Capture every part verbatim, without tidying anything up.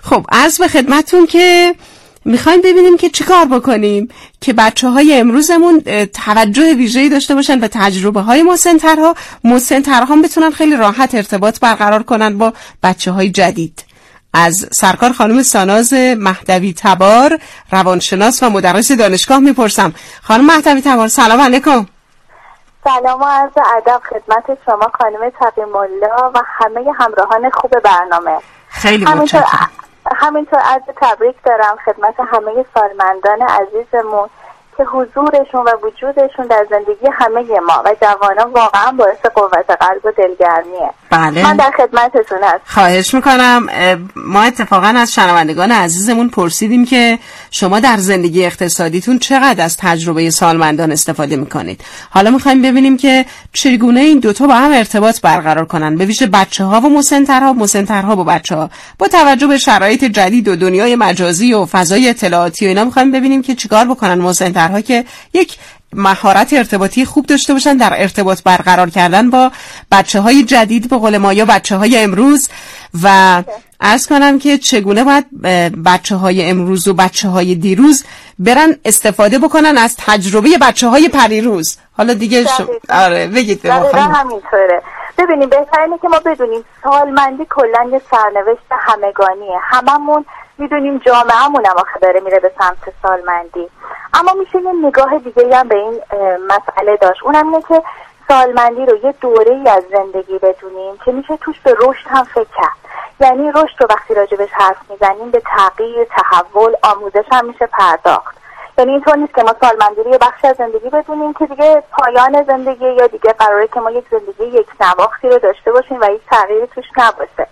خب عرض به خدمتون که میخوایم ببینیم که چی کار بکنیم که بچه های امروزمون توجه ویژه‌ای داشته باشن به تجربه های مسن‌ترها. مسن‌ترها بتونن خیلی راحت ارتباط برقرار کنن با بچه های جدید. از سرکار خانم ساناز مهدوی تبار، روانشناس و مدرس دانشگاه میپرسم. خانم مهدوی تبار سلام علیکم. سلام و عرض ادب خدمت شما خانم تقیم الله و همه همراهان خوب برنامه. خیلی متشکرم. همینطور عرض تبریک دارم خدمت همه سالمندان عزیزمون که حضورشون و وجودشون در زندگی همه ما و جوانان واقعا باعث قوت قلب و دلگرمیه. بله. من در خدمتتون هستم. خواهش میکنم. ما اتفاقا از شنوندگان عزیزمون پرسیدیم که شما در زندگی اقتصادیتون چقدر از تجربه سالمندان استفاده میکنید. حالا میخوایم ببینیم که چگونه این دوتا با هم ارتباط برقرار کنن، به ویژه بچه ها و مسن‌ترها، مسن‌ترها با بچه ها. با توجه به شرایط جدید و دنیای مجازی و فضای اطلاعاتی و اینا میخوایم ببینیم که چیکار بکنن مسن‌ترها که یک مهارت ارتباطی خوب داشته باشن در ارتباط برقرار کردن با بچه های جدید، به قول ما، یا بچه های امروز. و عرض کنم که چگونه باید بچه های امروز و بچه های دیروز برن استفاده بکنن از تجربه بچه های پریروز. حالا دیگه شو... آره بگید. دقیقا همینطوره. ببینیم بهترینه که ما بدونیم سالمندی کلن یه سرنوشت همگانیه. هممون میدونیم جامعه‌مون هم آخه داره میره به سمت سالمندی، اما میشه یه نگاه دیگه هم به این مسئله داشت. اونم اینه که سالمندی رو یه دوره‌ای از زندگی بدونیم که میشه توش به رشد هم فکر کرد. یعنی رشد رو وقتی راجبش حرف میزنیم به تغییر، تحول، آموزش هم میشه پرداخت. یعنی اینطور نیست که ما سالمندی رو یه بخش از زندگی بدونیم که دیگه پایان زندگی یا دیگه قراره که ما یک زندگی یک نواختی رو داشته باشیم و هیچ تغییری توش نباشه.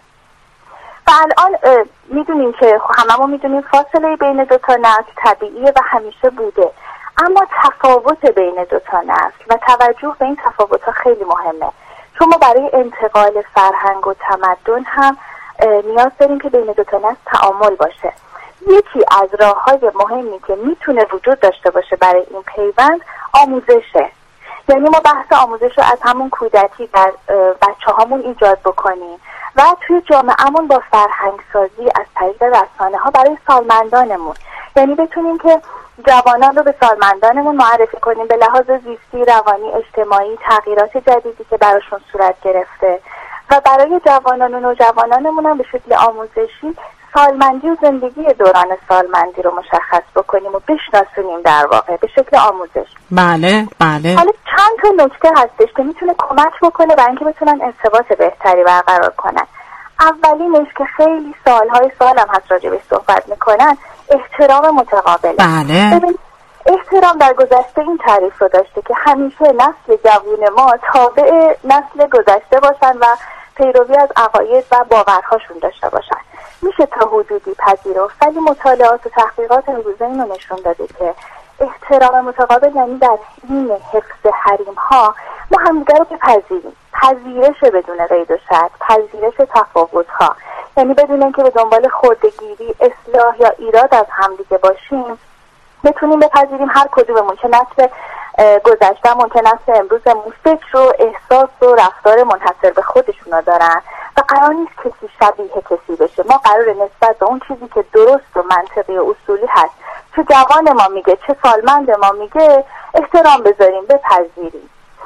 و الان میدونیم که هممون میدونیم فاصله بین دو تا نسل طبیعیه و همیشه بوده، اما تفاوت بین دو تا نسل و توجه به این تفاوت‌ها خیلی مهمه، چون ما برای انتقال فرهنگ و تمدن هم نیاز داریم که بین دو تا نسل تعامل باشه. یکی از راه‌های مهمی که میتونه وجود داشته باشه برای این پیوند آموزشه. یعنی ما بحث آموزش رو از همون کودکی در بچه‌هامون ایجاد بکنیم و توی جامعهمون با فرهنگ سازی از طریق رسانه ها برای سالمندانمون، یعنی بتونیم که جوانان رو به سالمندانمون معرفی کنیم به لحاظ زیستی، روانی، اجتماعی، تغییرات جدیدی که براشون صورت گرفته و برای جوانان و نوجوانانمون هم به شکل آموزشی سالمندی و زندگی دوران سالمندی رو مشخص بکنیم و بشناسونیم در واقع به شکل آموزش. بله بله. حالا چند تا نکته هستش که میتونه کمک بکنه برای اینکه بتونن ارتباط بهتری برقرار کنن. اولینش که خیلی سالهای سال هم هست راجع بهش صحبت میکنن، احترام متقابل. بله. ببین احترام در گذشته این تعریف رو داشته که همیشه نسل جوون ما تابع نسل گذشته باشن و پیروی از عقاید و باورهاشون داشته باشن. میشه تا حدودی پذیرفت، ولی مطالعات و تحقیقات امروزه اینو نشون داده که احترام متقابل یعنی در این حفظ حریم ها ما همدیگر رو بپذیریم، پذیرش بدون قید و شرط، پذیرش تفاوت ها، یعنی بدون اینکه به دنبال خردگیری، اصلاح یا ایراد از همدیگه باشیم، بتونیم بپذیریم هر کدوممون که نسل گذشته‌مون که نسل امروزمون فکر و احساس و رفتار منحصر به خودشونا دارن و قرار نیست کسی شبیه کسی بشه. ما قراره نسبت به اون چیزی که درست و منطقی و اصولی هست، چه جوان ما میگه چه سالمند ما میگه، احترام بذاریم، بپذیریم.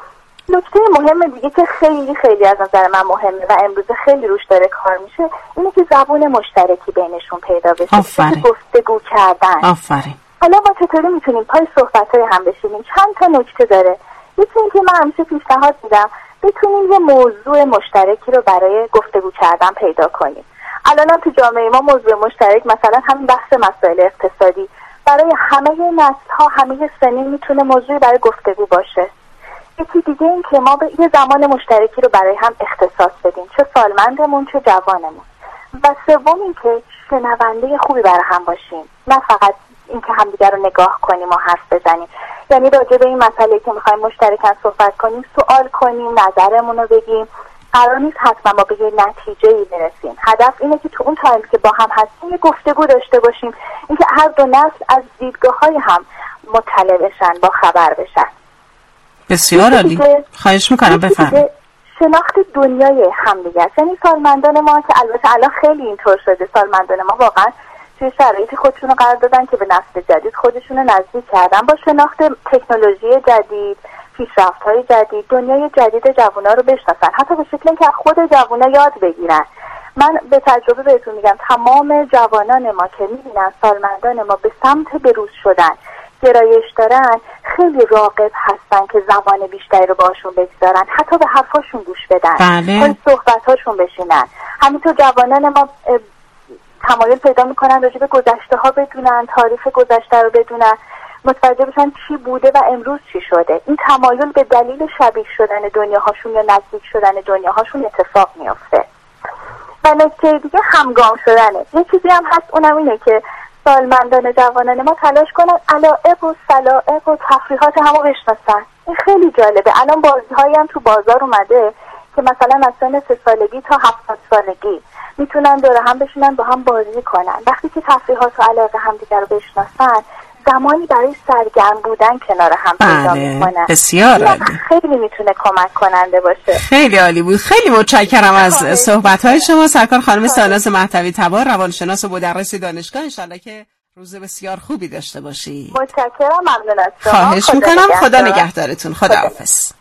نکته مهم دیگه که خیلی خیلی از نظر من مهمه و امروز خیلی روش داره کار میشه اینه که زبان مشترکی بینشون پیدا بشه. آفرین. گفتگو کردن. آفرین. حالا ما چطوری میتونیم پای صحبت‌های هم بشینیم؟ چند تا نکته داره. یکی اینکه من همیشه پیشنهاد میدم بتونیم یه موضوع مشترکی رو برای گفتگو کردن پیدا کنیم. الان تو جامعه ما موضوع مشترک مثلا همین بحث مسائل اقتصادی برای همه نسل‌ها، همه سنین میتونه موضوعی برای گفتگو باشه. یکی دیگه این که ما به یه زمان مشترکی رو برای هم اختصاص بدیم، چه سالمندمون چه جوانمون. و سوم این که شنونده خوبی برای هم باشیم، نه فقط اینکه همدیگر رو نگاه کنیم و حرف بزنیم. یعنی راجع به این مسئله که میخوایم مشترکاً صحبت کنیم سوال کنیم، نظرمون رو بگیم. قرار نیست حتما ما به یه نتیجه‌ای برسیم. هدف اینه که تو اون تایمی که با هم هستیم یه گفتگو داشته باشیم، اینکه هر دو نسل از دیدگاه‌های هم مطلع بشن، با خبر بشن. بسیار عالی. خواهش میکنم بفرمایید. شناخت دنیای همدیگه است. یعنی سالمندان ما که البته الان خیلی اینطور شده، سالمندان ما واقعا توی شرایطی خودشون رو قرار دادن که به نسل جدید خودشون رو نزدیک کردن با شناخت تکنولوژی جدید، پیشرفت‌های جدید، دنیای جدید جوونا رو بشناسن، حتی به شکلی اینکه خود جوونا یاد بگیرن. من به تجربه بهتون میگم تمام جوانان ما که میبینن سالمندان ما به سمت بروز شدن گرایش دارن، خیلی راغب هستن که زمان بیشتری رو باشون بگذارن، حتی به حرفاشون گوش بدن، بله. صحبتاشون بشینن. همینطور جوانان ما تمایل پیدا میکنن راجع به گذشته ها بدونن، تاریخ گذشته رو بدونن، متوجه بشن چی بوده و امروز چی شده. این تمایل به دلیل شبیه شدن دنیاهاشون یا نزدیک شدن دنیاهاشون اتفاق میفته. و نکته دیگه همگام شدنه. یه چیزی هم هست، اونم اینه که سالمندان جوانان ما تلاش کنن علائق و سلائق و تفریحات همو بشناسن. این خیلی جالبه. الان بازی‌هایی هم تو بازار اومده که مثلا از سن سه سالگی تا هفتاد سالگی میتونن دور هم بشینن با هم بازی کنن. وقتی که تفریحات و علایق همدیگه رو بشناسن، زمانی برای سرگرم بودن کنار هم پیدا میکنن. بسیار عالی. خیلی میتونه کمک کننده باشه. خیلی عالی بود. خیلی متشکرم از صحبت‌های شما سرکار خانم ساناز مهدوی تبار، روانشناس و مدرس دانشگاه. ان شاءالله که روز بسیار خوبی داشته باشی. متشکرم، ممنون از شما. خواهش میکنم. خدا نگهدارتون. خدا حافظ.